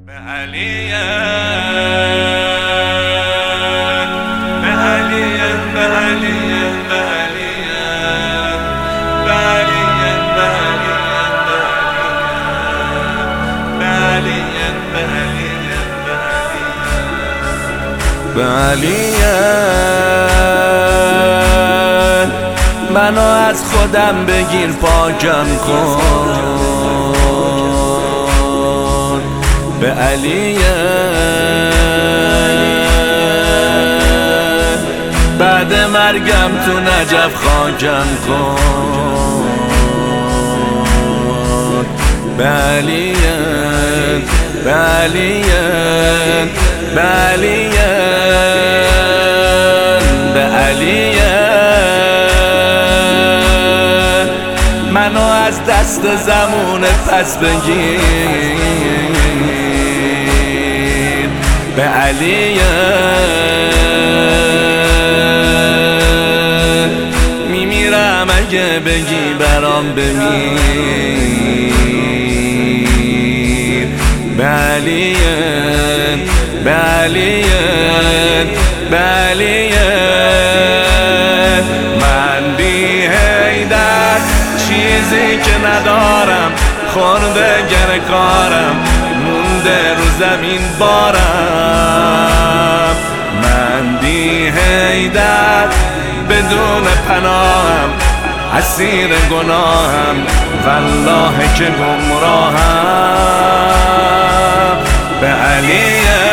به علیه به علیه به علیه به علیه به علیه به علیه به علیه به علیه منو از خودم بگیر پاکم کن به علیه بعد مرگم تو نجف خاکم کن به علیه به علیه به علیه به علیه منو از دست زمون پس بگیر به علیه میمیرم اگه بگی برام بمیر به علیه به علیه به علیه من بی حیدر چیزی که ندارم خورده گر کارم مونده رو زمین بارم من بی حیدر بدون پناهم اسیر گناهم والله که گمراهم به علیه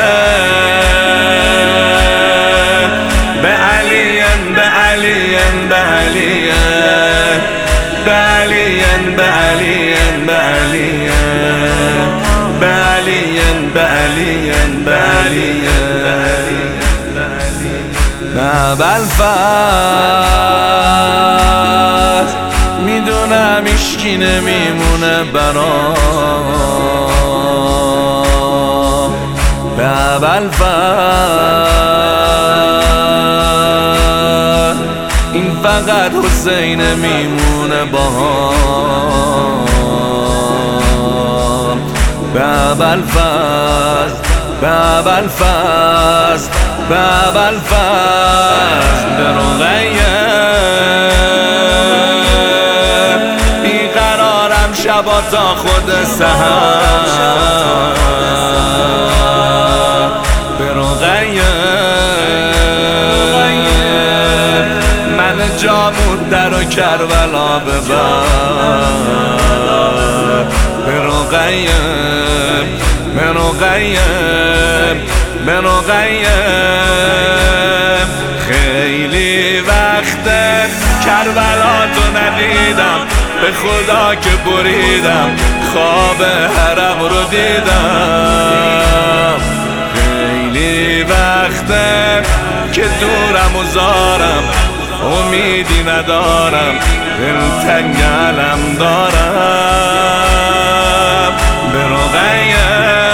به علیه به علیه به علیه به علیه به علیه به علیه به علیه به علیه به علیه نه بلفظ میدونم اشکی نمیمونه برام به بلفظ این فقط حسین میمونه باهام به بلفظ به بلفظ به بلفظ به رقیه بیقرارم شبا تا خود سحر به رقیه من جامون در و کربلا ببر به رقیه به رقیه به رقیه خیلی وقته کربلا تو ندیدم به خدا که بریدم خواب حرم رو دیدم خیلی وقته که دورم و زارم امیدی ندارم دلتنگ علم دارم به رقیه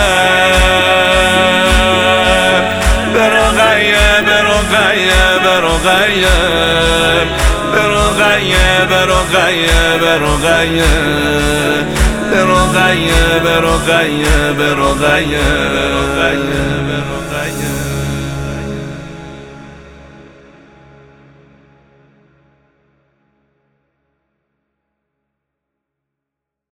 به رقیه به رقیه به رقیه به رقیه به رقیه به رقیه به رقیه به رقیه به رقیه